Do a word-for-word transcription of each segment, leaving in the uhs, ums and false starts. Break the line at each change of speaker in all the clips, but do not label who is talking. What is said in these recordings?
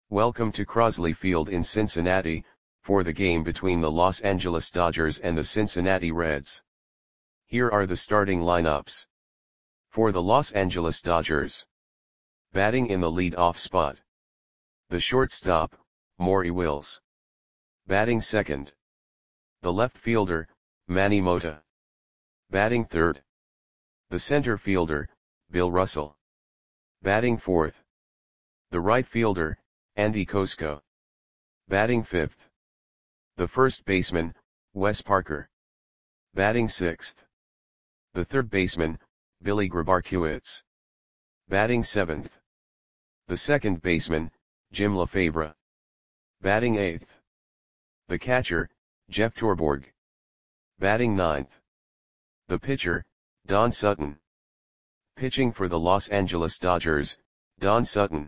Welcome to Crosley Field in Cincinnati, for the game between the Los Angeles Dodgers and the Cincinnati Reds. Here are the starting lineups. For the Los Angeles Dodgers. Batting in the lead-off spot. The shortstop, Maury Wills. Batting second. The left fielder, Manny Mota. Batting third. The center fielder, Bill Russell. Batting fourth. The right fielder, Andy Kosko. Batting fifth. The first baseman, Wes Parker. Batting sixth. The third baseman, Billy Grabarkewitz. Batting seventh. The second baseman, Jim Lefebvre. Batting eighth. The catcher, Jeff Torborg. Batting ninth. The pitcher, Don Sutton. Pitching for the Los Angeles Dodgers, Don Sutton.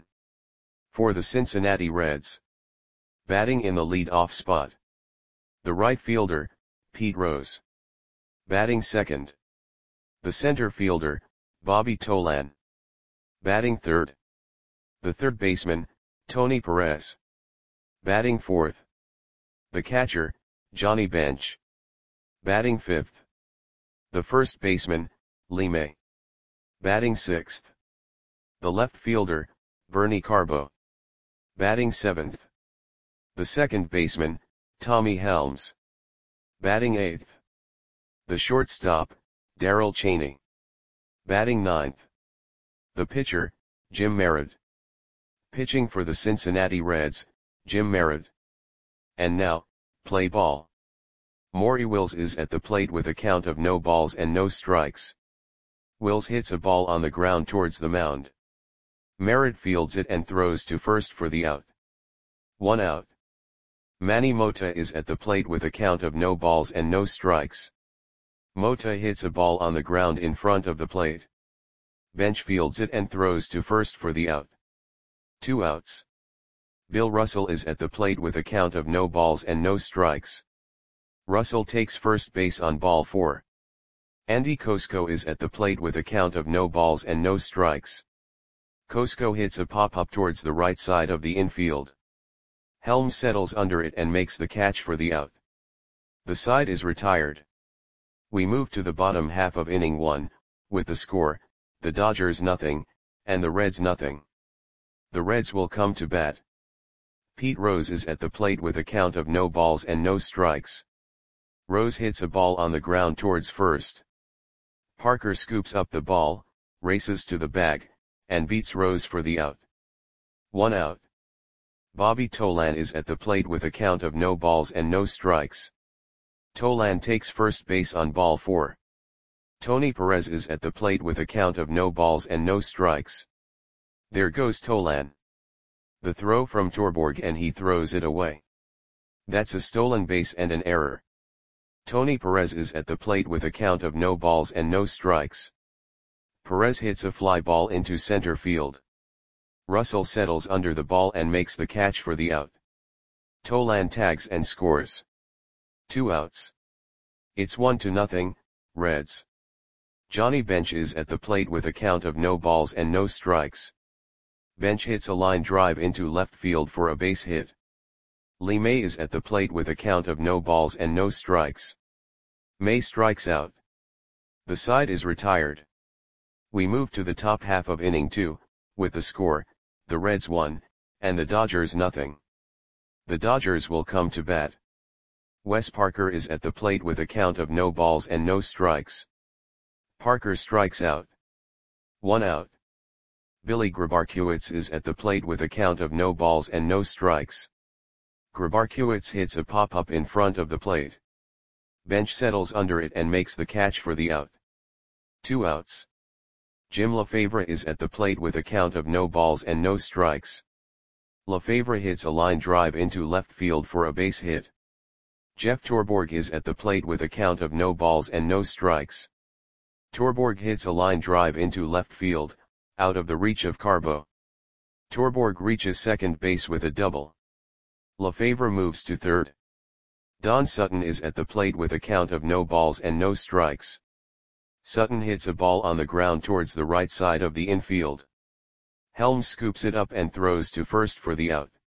For the Cincinnati Reds. Batting in the lead-off spot. The right fielder, Pete Rose. Batting second. The center fielder, Bobby Tolan. Batting third. The third baseman, Tony Perez. Batting fourth. The catcher, Johnny Bench. Batting fifth. The first baseman, Lee May. Batting sixth. The left fielder, Bernie Carbo. Batting seventh. The second baseman, Tommy Helms. Batting eighth. The shortstop, Darrell Chaney. Batting ninth. The pitcher, Jim Merritt. Pitching for the Cincinnati Reds, Jim Merritt. And now, play ball. Maury Wills is at the plate with a count of no balls and no strikes. Wills hits a ball on the ground towards the mound. Merritt fields it and throws to first for the out. One out. Manny Mota is at the plate with a count of no balls and no strikes. Mota hits a ball on the ground in front of the plate. Bench fields it and throws to first for the out. Two outs. Bill Russell is at the plate with a count of no balls and no strikes. Russell takes first base on ball four. Andy Kosko is at the plate with a count of no balls and no strikes. Kosko hits a pop-up towards the right side of the infield. Helms settles under it and makes the catch for the out. The side is retired. We move to the bottom half of inning one, with the score, the Dodgers nothing, and the Reds nothing. The Reds will come to bat. Pete Rose is at the plate with a count of no balls and no strikes. Rose hits a ball on the ground towards first. Parker scoops up the ball, races to the bag, and beats Rose for the out. One out. Bobby Tolan is at the plate with a count of no balls and no strikes. Tolan takes first base on ball four. Tony Perez is at the plate with a count of no balls and no strikes. There goes Tolan. The throw from Torborg and he throws it away. That's a stolen base and an error. Tony Perez is at the plate with a count of no balls and no strikes. Perez hits a fly ball into center field. Russell settles under the ball and makes the catch for the out. Tolan tags and scores. Two outs. It's one to nothing, Reds. Johnny Bench is at the plate with a count of no balls and no strikes. Bench hits a line drive into left field for a base hit. Lee May is at the plate with a count of no balls and no strikes. May strikes out. The side is retired. We move to the top half of inning two, with the score, the Reds one, and the Dodgers nothing. The Dodgers will come to bat. Wes Parker is at the plate with a count of no balls and no strikes. Parker strikes out. One out. Billy Grabarkewitz is at the plate with a count of no balls and no strikes. Grabarkewitz hits a pop-up in front of the plate. Bench settles under it and makes the catch for the out. Two outs. Jim Lefebvre is at the plate with a count of no balls and no strikes. Lefebvre hits a line drive into left field for a base hit. Jeff Torborg is at the plate with a count of no balls and no strikes. Torborg hits a line drive into left field, out of the reach of Carbo. Torborg reaches second base with a double. Lefebvre moves to third. Don Sutton is at the plate with a count of no balls and no strikes. Sutton hits a ball on the ground towards the right side of the infield. Helms scoops it up and throws to first for the out.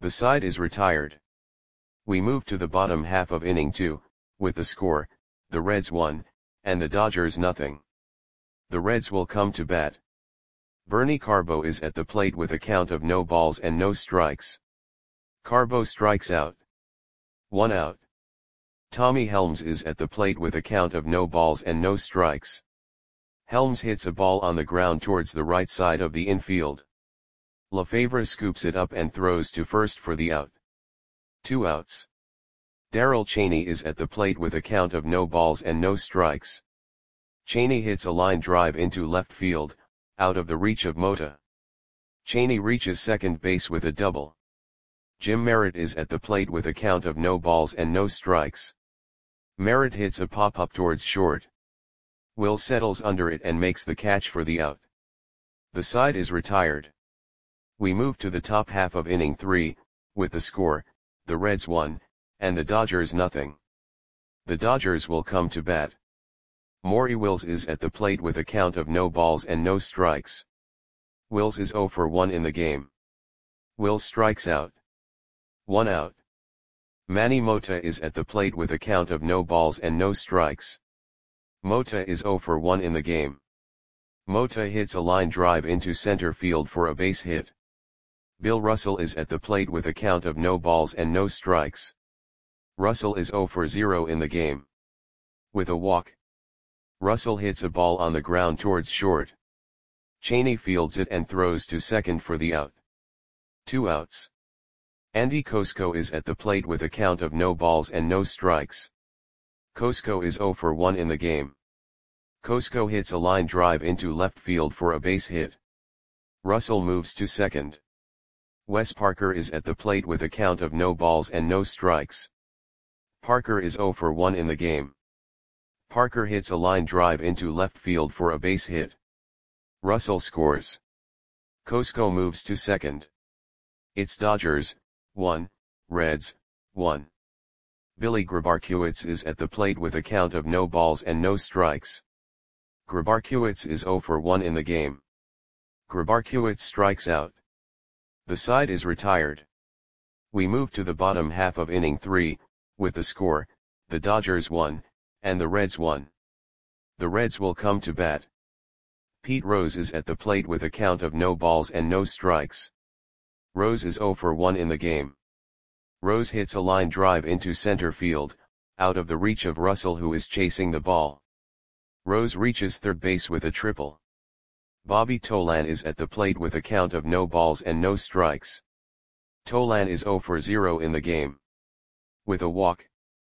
The side is retired. We move to the bottom half of inning two, with the score, the Reds one, and the Dodgers nothing. The Reds will come to bat. Bernie Carbo is at the plate with a count of no balls and no strikes. Carbo strikes out. One out. Tommy Helms is at the plate with a count of no balls and no strikes. Helms hits a ball on the ground towards the right side of the infield. Lefevre scoops it up and throws to first for the out. Two outs. Darrell Chaney is at the plate with a count of no balls and no strikes. Chaney hits a line drive into left field, out of the reach of Mota. Chaney reaches second base with a double. Jim Merritt is at the plate with a count of no balls and no strikes. Merritt hits a pop-up towards short. Will settles under it and makes the catch for the out. The side is retired. We move to the top half of inning three, with the score, the Reds one, and the Dodgers nothing. The Dodgers will come to bat. Maury Wills is at the plate with a count of no balls and no strikes. Wills is oh for one in the game. Wills strikes out. One out. Manny Mota is at the plate with a count of no balls and no strikes. Mota is oh for one in the game. Mota hits a line drive into center field for a base hit. Bill Russell is at the plate with a count of no balls and no strikes. Russell is oh for zero in the game. With a walk. Russell hits a ball on the ground towards short. Chaney fields it and throws to second for the out. Two outs. Andy Cosco is at the plate with a count of no balls and no strikes. Cosco is oh for one in the game. Cosco hits a line drive into left field for a base hit. Russell moves to second. Wes Parker is at the plate with a count of no balls and no strikes. Parker is oh for one in the game. Parker hits a line drive into left field for a base hit. Russell scores. Cosco moves to second. It's Dodgers, one, Reds, one. Billy Grabarkiewicz is at the plate with a count of no balls and no strikes. Grabarkiewicz is oh for one in the game. Grabarkiewicz strikes out. The side is retired. We move to the bottom half of inning three, with the score, the Dodgers one, and the Reds one. The Reds will come to bat. Pete Rose is at the plate with a count of no balls and no strikes. Rose is oh for one in the game. Rose hits a line drive into center field, out of the reach of Russell who is chasing the ball. Rose reaches third base with a triple. Bobby Tolan is at the plate with a count of no balls and no strikes. Tolan is oh for zero in the game. With a walk.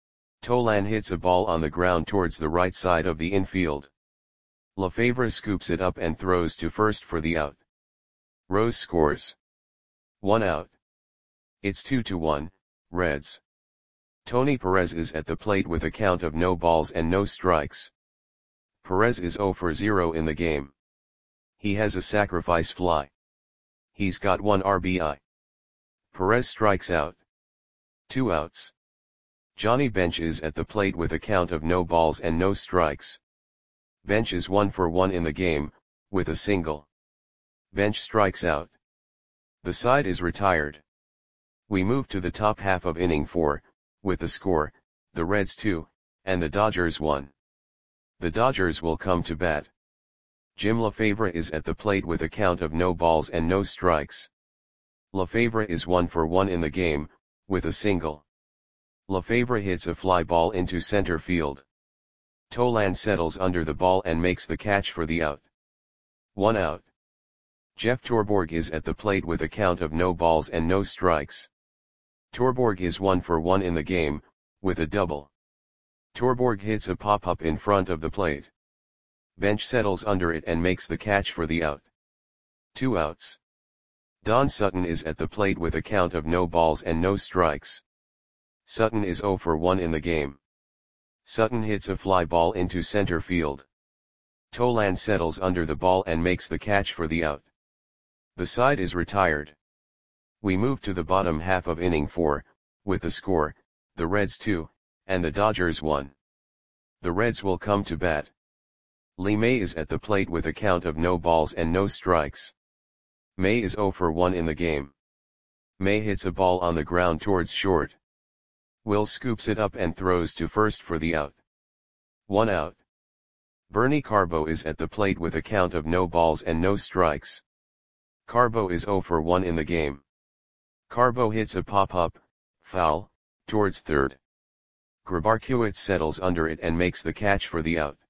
Tolan hits a ball on the ground towards the right side of the infield. Lefevre scoops it up and throws to first for the out. Rose scores. One out. It's two to one, Reds. Tony Perez is at the plate with a count of no balls and no strikes. Perez is oh for zero in the game. He has a sacrifice fly. He's got one R B I. Perez strikes out. Two outs. Johnny Bench is at the plate with a count of no balls and no strikes. Bench is one for one in the game, with a single. Bench strikes out. The side is retired. We move to the top half of inning four, with the score, the Reds two, and the Dodgers one. The Dodgers will come to bat. Jim Lefevre is at the plate with a count of no balls and no strikes. Lefevre is one for one in the game, with a single. Lefevre hits a fly ball into center field. Tolan settles under the ball and makes the catch for the out. One out. Jeff Torborg is at the plate with a count of no balls and no strikes. Torborg is one for one in the game, with a double. Torborg hits a pop-up in front of the plate. Bench settles under it and makes the catch for the out. Two outs. Don Sutton is at the plate with a count of no balls and no strikes. Sutton is oh for one in the game. Sutton hits a fly ball into center field. Tolan settles under the ball and makes the catch for the out. The side is retired. We move to the bottom half of inning four, with the score, the Reds two, and the Dodgers one. The Reds will come to bat. Lee May is at the plate with a count of no balls and no strikes. May is oh for one in the game. May hits a ball on the ground towards short. Will scoops it up and throws to first for the out. One out. Bernie Carbo is at the plate with a count of no balls and no strikes. Carbo is zero for one in the game. Carbo hits a pop-up, foul, towards third. Grabarkiewicz settles under it and makes the catch for the out.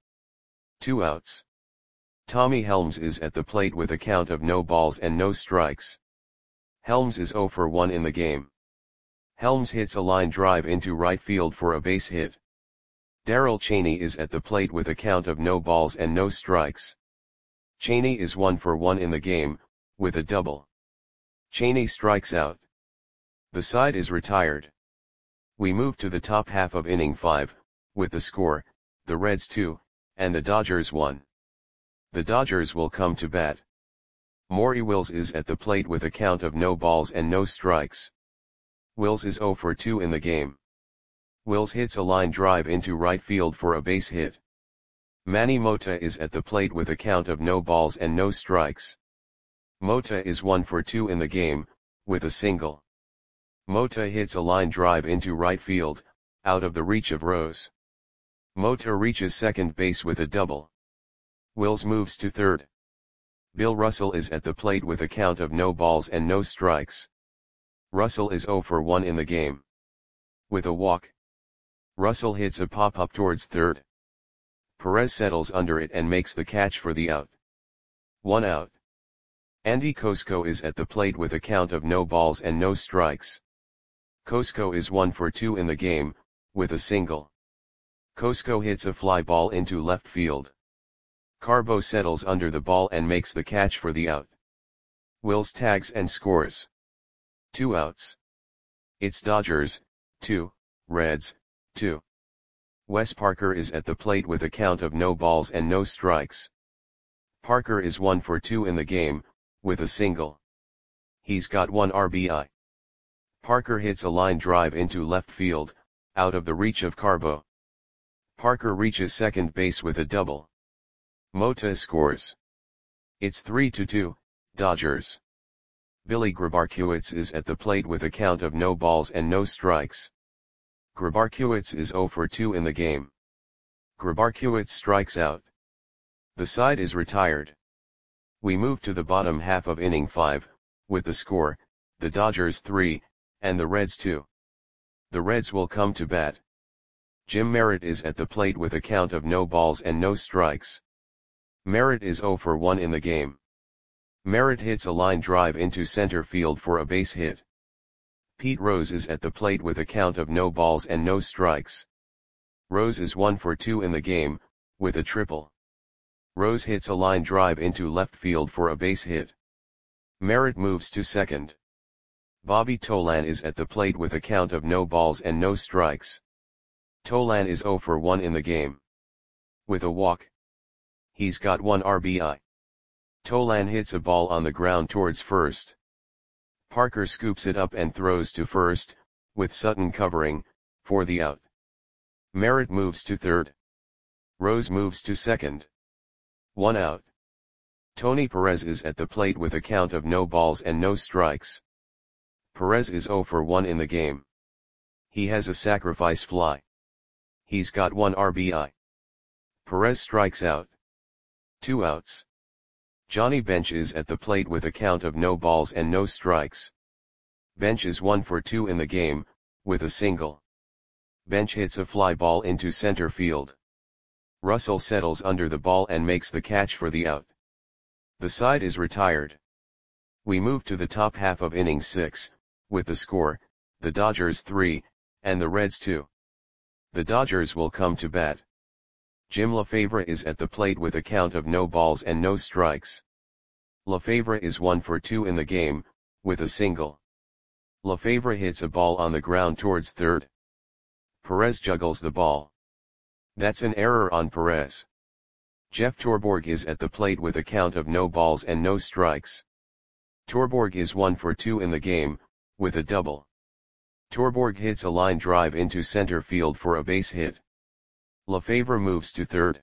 Two outs. Tommy Helms is at the plate with a count of no balls and no strikes. Helms is zero for one in the game. Helms hits a line drive into right field for a base hit. Darrell Chaney is at the plate with a count of no balls and no strikes. Chaney is one for one in the game, with a double. Chaney strikes out. The side is retired. We move to the top half of inning five, with the score, the Reds two, and the Dodgers one. The Dodgers will come to bat. Maury Wills is at the plate with a count of no balls and no strikes. Wills is zero for two in the game. Wills hits a line drive into right field for a base hit. Manny Mota is at the plate with a count of no balls and no strikes. Mota is one for two in the game, with a single. Mota hits a line drive into right field, out of the reach of Rose. Mota reaches second base with a double. Wills moves to third. Bill Russell is at the plate with a count of no balls and no strikes. Russell is zero for one in the game. With a walk. Russell hits a pop-up towards third. Perez settles under it and makes the catch for the out. One out. Andy Cosco is at the plate with a count of no balls and no strikes. Cosco is one for two in the game, with a single. Cosco hits a fly ball into left field. Carbo settles under the ball and makes the catch for the out. Wills tags and scores. Two outs. It's Dodgers, two, Reds, two. Wes Parker is at the plate with a count of no balls and no strikes. Parker is one for two in the game, with a single. He's got one R B I. Parker hits a line drive into left field, out of the reach of Carbo. Parker reaches second base with a double. Mota scores. It's three to two, Dodgers. Billy Grabarkiewicz is at the plate with a count of no balls and no strikes. Grabarkiewicz is zero for two in the game. Grabarkiewicz strikes out. The side is retired. We move to the bottom half of inning five, with the score, the Dodgers three, and the Reds two. The Reds will come to bat. Jim Merritt is at the plate with a count of no balls and no strikes. Merritt is zero for one in the game. Merritt hits a line drive into center field for a base hit. Pete Rose is at the plate with a count of no balls and no strikes. Rose is one for two in the game, with a triple. Rose hits a line drive into left field for a base hit. Merritt moves to second. Bobby Tolan is at the plate with a count of no balls and no strikes. Tolan is zero for one in the game. With a walk. He's got one R B I. Tolan hits a ball on the ground towards first. Parker scoops it up and throws to first, with Sutton covering, for the out. Merritt moves to third. Rose moves to second. One out. Tony Perez is at the plate with a count of no balls and no strikes. Perez is zero for one in the game. He has a sacrifice fly. He's got one R B I. Perez strikes out. Two outs. Johnny Bench is at the plate with a count of no balls and no strikes. Bench is one for two in the game, with a single. Bench hits a fly ball into center field. Russell settles under the ball and makes the catch for the out. The side is retired. We move to the top half of inning six, with the score, the Dodgers three, and the Reds two. The Dodgers will come to bat. Jim LaFavre is at the plate with a count of no balls and no strikes. LaFavre is one for two in the game, with a single. LaFavre hits a ball on the ground towards third. Perez juggles the ball. That's an error on Perez. Jeff Torborg is at the plate with a count of no balls and no strikes. Torborg is one for two in the game, with a double. Torborg hits a line drive into center field for a base hit. LaFavre moves to third.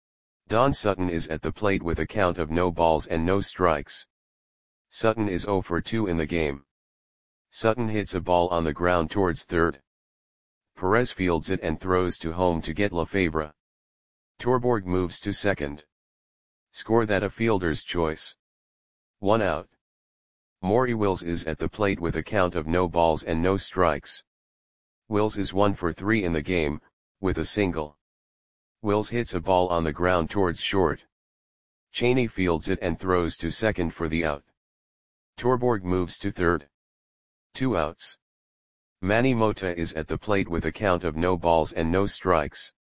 Don Sutton is at the plate with a count of no balls and no strikes. Sutton is zero for two in the game. Sutton hits a ball on the ground towards third. Perez fields it and throws to home to get Lefebvre. Torborg moves to second. Score that a fielder's choice. One out. Maury Wills is at the plate with a count of no balls and no strikes. Wills is one for three in the game, with a single. Wills hits a ball on the ground towards short. Cheney fields it and throws to second for the out. Torborg moves to third. Two outs. Manny Mota is at the plate with a count of no balls and no strikes.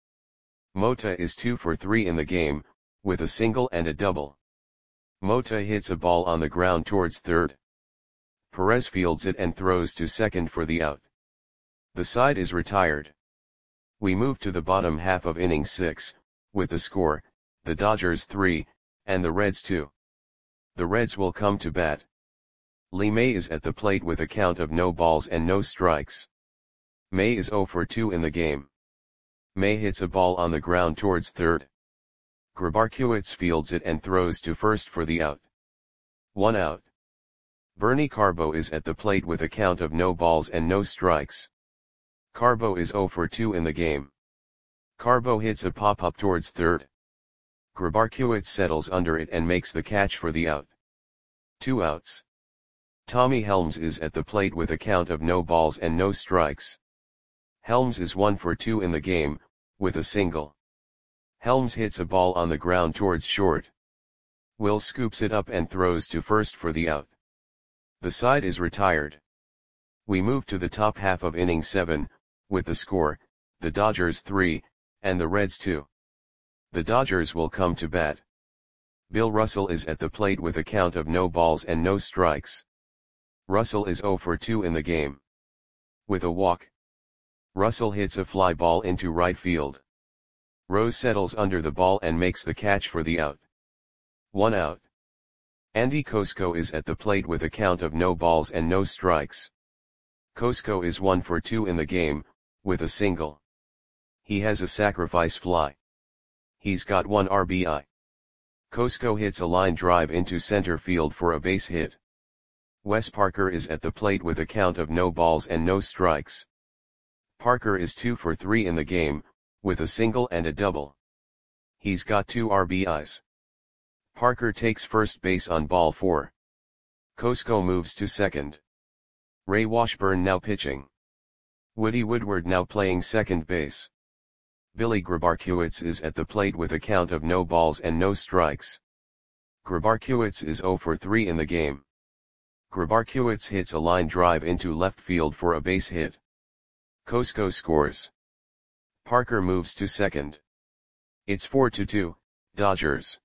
Mota is two for three in the game, with a single and a double. Mota hits a ball on the ground towards third. Perez fields it and throws to second for the out. The side is retired. We move to the bottom half of inning six, with the score, the Dodgers three, and the Reds two. The Reds will come to bat. Lee May is at the plate with a count of no balls and no strikes. May is zero for two in the game. May hits a ball on the ground towards third. Grabarkiewicz fields it and throws to first for the out. One out. Bernie Carbo is at the plate with a count of no balls and no strikes. Carbo is zero for two in the game. Carbo hits a pop-up towards third. Grabarkiewicz settles under it and makes the catch for the out. Two outs. Tommy Helms is at the plate with a count of no balls and no strikes. Helms is one for two in the game, with a single. Helms hits a ball on the ground towards short. Will scoops it up and throws to first for the out. The side is retired. We move to the top half of inning seven, with the score, the Dodgers three, and the Reds two. The Dodgers will come to bat. Bill Russell is at the plate with a count of no balls and no strikes. Russell is zero for two in the game. With a walk. Russell hits a fly ball into right field. Rose settles under the ball and makes the catch for the out. One out. Andy Kosko is at the plate with a count of no balls and no strikes. Kosko is one for two in the game, with a single. He has a sacrifice fly. He's got one R B I. Kosko hits a line drive into center field for a base hit. Wes Parker is at the plate with a count of no balls and no strikes. Parker is two for three in the game, with a single and a double. He's got two R B Is. Parker takes first base on ball four. Kosko moves to second. Ray Washburn now pitching. Woody Woodward now playing second base. Billy Grabarkiewicz is at the plate with a count of no balls and no strikes. Grabarkiewicz is zero for three in the game. Grabarkiewicz hits a line drive into left field for a base hit. Kosko scores. Parker moves to second. It's four to two, Dodgers.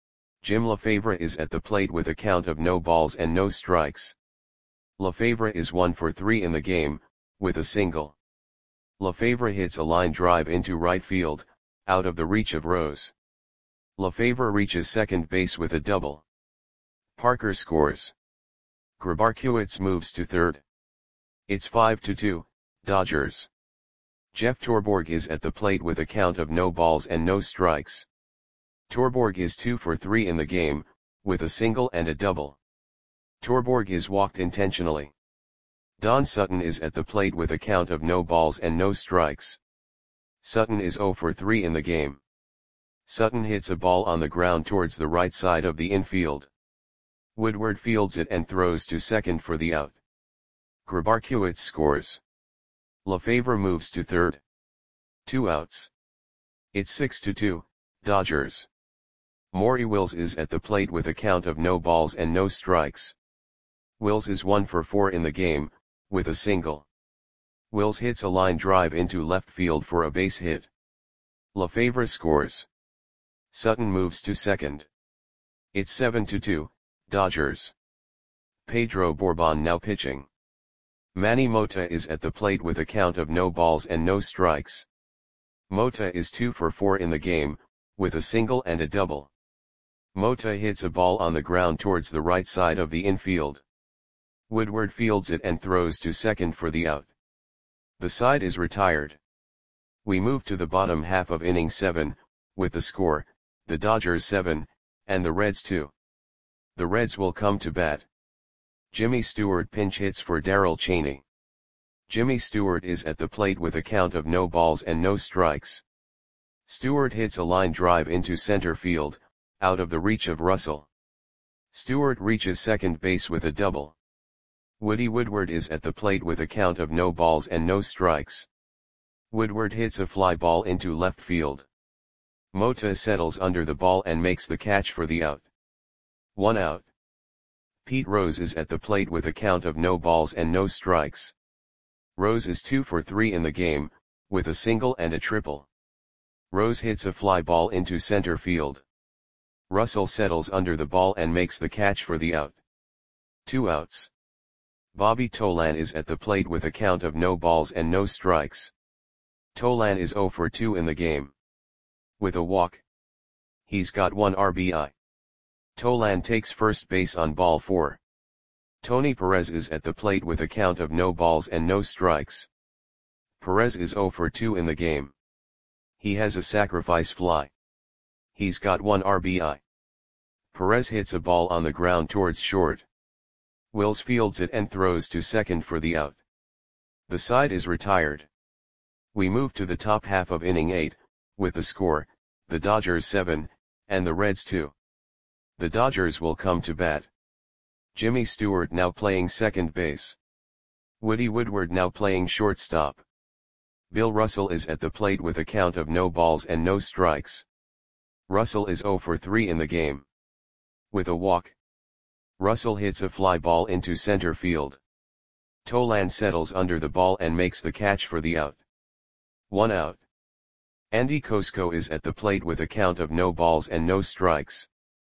Jim Lefebvre is at the plate with a count of no balls and no strikes. Lefebvre is one for three in the game, with a single. Lefebvre hits a line drive into right field, out of the reach of Rose. Lefebvre reaches second base with a double. Parker scores. Grabarkiewicz moves to third. It's five to two, Dodgers. Jeff Torborg is at the plate with a count of no balls and no strikes. Torborg is two for three in the game, with a single and a double. Torborg is walked intentionally. Don Sutton is at the plate with a count of no balls and no strikes. Sutton is zero for three in the game. Sutton hits a ball on the ground towards the right side of the infield. Woodward fields it and throws to second for the out. Grabarkiewicz scores. Lefebvre moves to third. Two outs. It's six to two, Dodgers. Maury Wills is at the plate with a count of no balls and no strikes. Wills is one for four in the game, with a single. Wills hits a line drive into left field for a base hit. Lefebvre scores. Sutton moves to second. It's seven to two, Dodgers. Pedro Borbon now pitching. Manny Mota is at the plate with a count of no balls and no strikes. Mota is two for four in the game, with a single and a double. Mota hits a ball on the ground towards the right side of the infield. Woodward fields it and throws to second for the out. The side is retired. We move to the bottom half of inning seven, with the score, the Dodgers seven, and the Reds two. The Reds will come to bat. Jimmy Stewart pinch hits for Darrell Chaney. Jimmy Stewart is at the plate with a count of no balls and no strikes. Stewart hits a line drive into center field, out of the reach of Russell. Stewart reaches second base with a double. Woody Woodward is at the plate with a count of no balls and no strikes. Woodward hits a fly ball into left field. Mota settles under the ball and makes the catch for the out. One out. Pete Rose is at the plate with a count of no balls and no strikes. Rose is two for three in the game, with a single and a triple. Rose hits a fly ball into center field. Russell settles under the ball and makes the catch for the out. Two outs. Bobby Tolan is at the plate with a count of no balls and no strikes. Tolan is zero for two in the game. With a walk. He's got one R B I. Tolan takes first base on ball four. Tony Perez is at the plate with a count of no balls and no strikes. Perez is zero for two in the game. He has a sacrifice fly. He's got one R B I. Perez hits a ball on the ground towards short. Wills fields it and throws to second for the out. The side is retired. We move to the top half of inning eight, with the score, the Dodgers seven, and the Reds two. The Dodgers will come to bat. Jimmy Stewart now playing second base. Woody Woodward now playing shortstop. Bill Russell is at the plate with a count of no balls and no strikes. Russell is zero for three in the game. With a walk. Russell hits a fly ball into center field. Tolan settles under the ball and makes the catch for the out. One out. Andy Kosko is at the plate with a count of no balls and no strikes.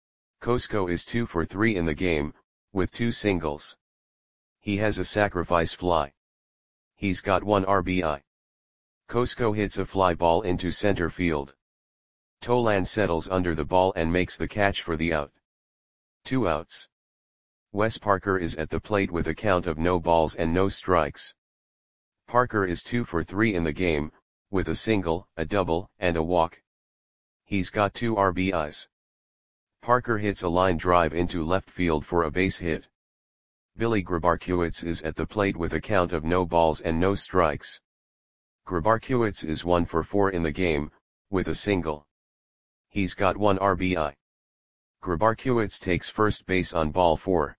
Kosko is two for three in the game, with two singles. He has a sacrifice fly. He's got one R B I. Kosko hits a fly ball into center field. Tolan settles under the ball and makes the catch for the out. Two outs. Wes Parker is at the plate with a count of no balls and no strikes. Parker is two for three in the game, with a single, a double, and a walk. He's got two R B Is. Parker hits a line drive into left field for a base hit. Billy Grabarkiewicz is at the plate with a count of no balls and no strikes. Grabarkiewicz is one for four in the game, with a single. He's got one R B I. Grabarkiewicz takes first base on ball four.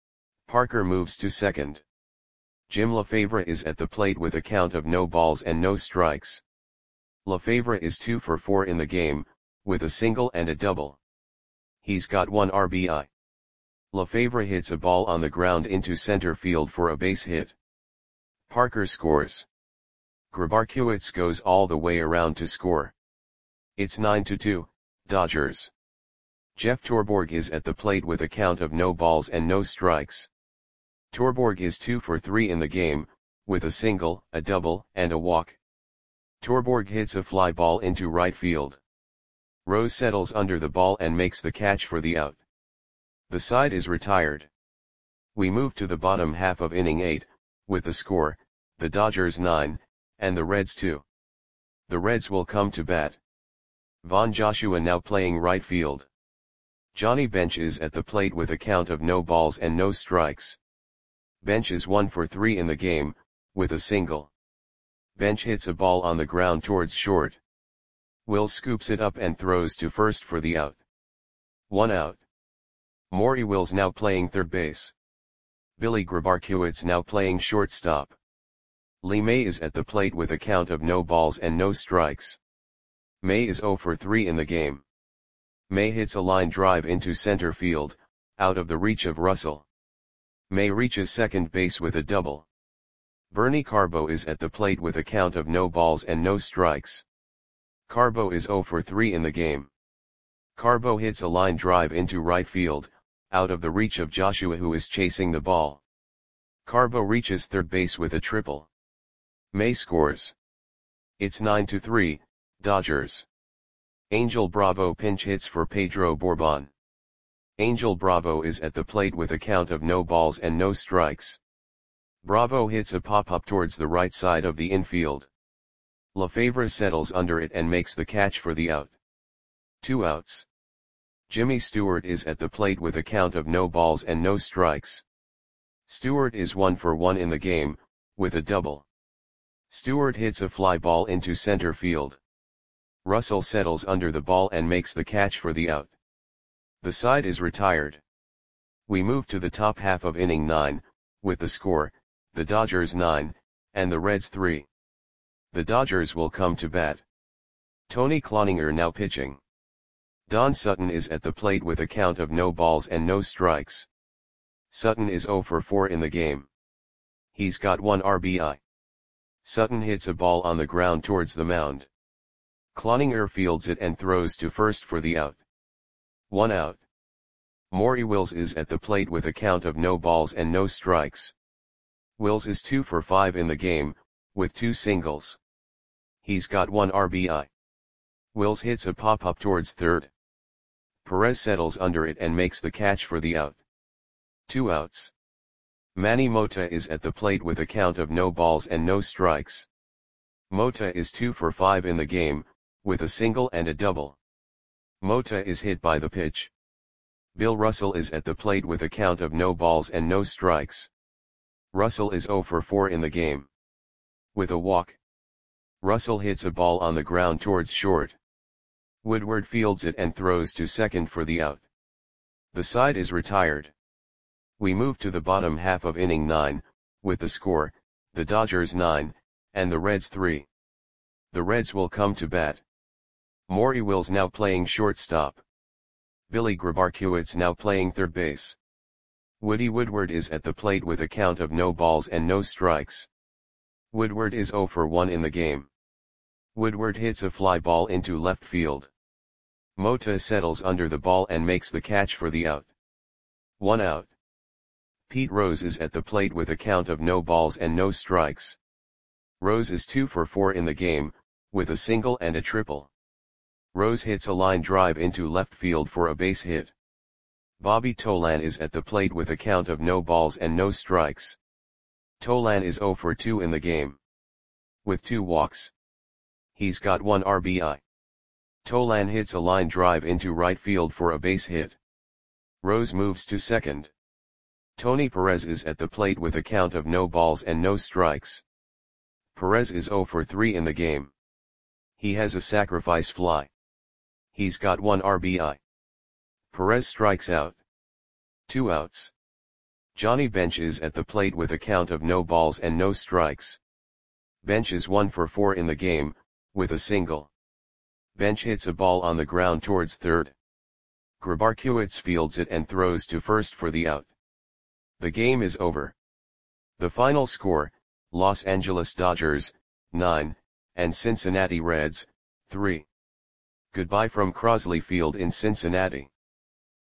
Parker moves to second. Jim Lefebvre is at the plate with a count of no balls and no strikes. Lefebvre is two for four in the game, with a single and a double. He's got one R B I. Lefebvre hits a ball on the ground into center field for a base hit. Parker scores. Grabarkiewicz goes all the way around to score. It's nine to two, Dodgers. Jeff Torborg is at the plate with a count of no balls and no strikes. Torborg is two for three in the game, with a single, a double, and a walk. Torborg hits a fly ball into right field. Rose settles under the ball and makes the catch for the out. The side is retired. We move to the bottom half of inning eight, with the score, the Dodgers nine, and the Reds two. The Reds will come to bat. Von Joshua now playing right field. Johnny Bench is at the plate with a count of no balls and no strikes. Bench is one for three in the game, with a single. Bench hits a ball on the ground towards short. Wills scoops it up and throws to first for the out. One out. Maury Wills now playing third base. Billy Grabarkiewicz now playing shortstop. Lee May is at the plate with a count of no balls and no strikes. May is zero for three in the game. May hits a line drive into center field, out of the reach of Russell. May reaches second base with a double. Bernie Carbo is at the plate with a count of no balls and no strikes. Carbo is zero for three in the game. Carbo hits a line drive into right field, out of the reach of Joshua who is chasing the ball. Carbo reaches third base with a triple. May scores. It's nine to three, Dodgers. Angel Bravo pinch hits for Pedro Bourbon. Angel Bravo is at the plate with a count of no balls and no strikes. Bravo hits a pop-up towards the right side of the infield. Lefebvre settles under it and makes the catch for the out. Two outs. Jimmy Stewart is at the plate with a count of no balls and no strikes. Stewart is one for one in the game, with a double. Stewart hits a fly ball into center field. Russell settles under the ball and makes the catch for the out. The side is retired. We move to the top half of inning nine, with the score, the Dodgers nine, and the Reds three. The Dodgers will come to bat. Tony Cloninger now pitching. Don Sutton is at the plate with a count of no balls and no strikes. Sutton is oh for four in the game. He's got one R B I. Sutton hits a ball on the ground towards the mound. Cloninger fields it and throws to first for the out. One out. Maury Wills is at the plate with a count of no balls and no strikes. Wills is two for five in the game, with two singles. He's got one R B I. Wills hits a pop-up towards third. Perez settles under it and makes the catch for the out. Two outs. Manny Mota is at the plate with a count of no balls and no strikes. Mota is two for five in the game, with a single and a double. Mota is hit by the pitch. Bill Russell is at the plate with a count of no balls and no strikes. Russell is oh for four in the game. With a walk. Russell hits a ball on the ground towards short. Woodward fields it and throws to second for the out. The side is retired. We move to the bottom half of inning nine, with the score, the Dodgers nine, and the Reds three. The Reds will come to bat. Maury Wills now playing shortstop. Billy Grabarkewitz now playing third base. Woody Woodward is at the plate with a count of no balls and no strikes. Woodward is oh for one in the game. Woodward hits a fly ball into left field. Mota settles under the ball and makes the catch for the out. One out. Pete Rose is at the plate with a count of no balls and no strikes. Rose is two for four in the game, with a single and a triple. Rose hits a line drive into left field for a base hit. Bobby Tolan is at the plate with a count of no balls and no strikes. Tolan is oh for two in the game. With two walks. He's got one R B I. Tolan hits a line drive into right field for a base hit. Rose moves to second. Tony Perez is at the plate with a count of no balls and no strikes. Perez is oh for three in the game. He has a sacrifice fly. He's got one R B I. Perez strikes out. Two outs. Johnny Bench is at the plate with a count of no balls and no strikes. Bench is one for four in the game, with a single. Bench hits a ball on the ground towards third. Grabarkewitz fields it and throws to first for the out. The game is over. The final score, Los Angeles Dodgers, nine, and Cincinnati Reds, three. Goodbye from Crosley Field in Cincinnati.